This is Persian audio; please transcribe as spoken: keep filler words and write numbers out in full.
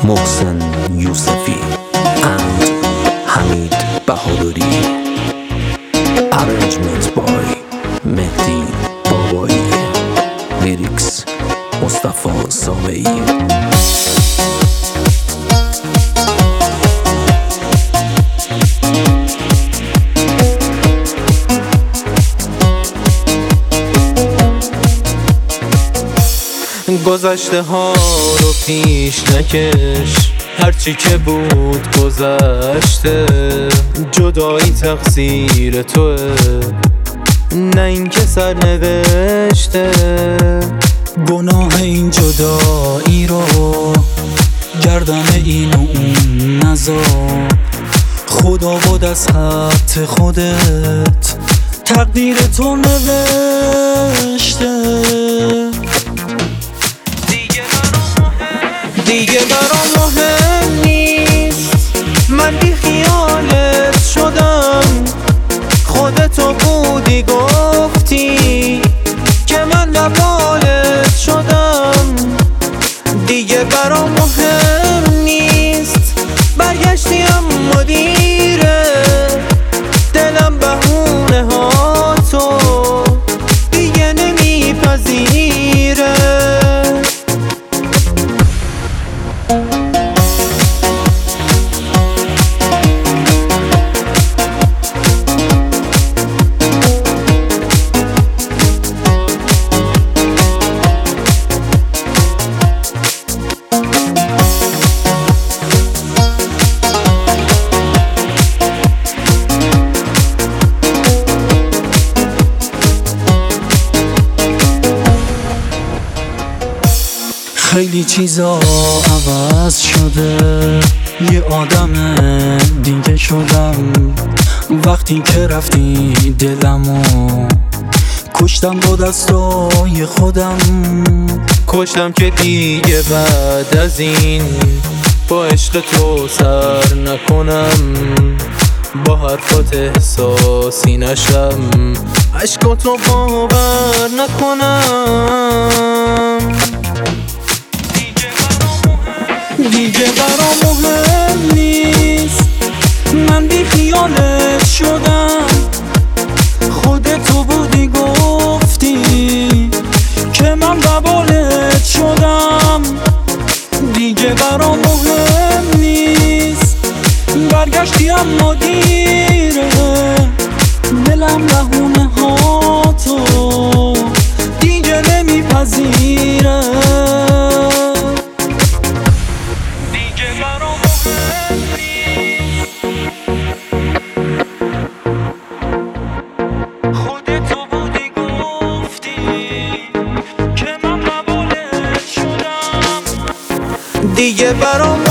محسن یوسفی and حمید بهادری. Arrangement by مهدی بابایی. لیریکس مصطفی سامعی. گذشته ها رو پیش نکش، هرچی که بود گذشته. جدایی تقصیر توه، نه این که سرنوشته. گناه این جدایی رو گردن این و اون نذار. خدا بود از خط خودت تقدیر تو نوشته. دیگه برام مهم نیست، من بی خیالت شدم. خودتو بودی گفتی که من لبالت شدم. دیگه برام مهم نیست، برگشتی اما دیره. دلم بهونه ها تو دیگه نمیپذیره. خیلی چیزا عوض شده، یه آدم دیگه شدم. وقتی که رفتی دلمو کشتم با دستای خودم. کشتم که دیگه بعد از این با عشق تو سر نکنم. با حرفات احساسی نشم، عشقاتو باور نکنم. دیگه برام مهم نیست، من بی خیالت شدم. خودتو بودی گفتی که من ببالت شدم. دیگه برام مهم نیست، برگشتی اما دیره. دلم لهونه ها تو دیگه نمیپذیره. دیگه برام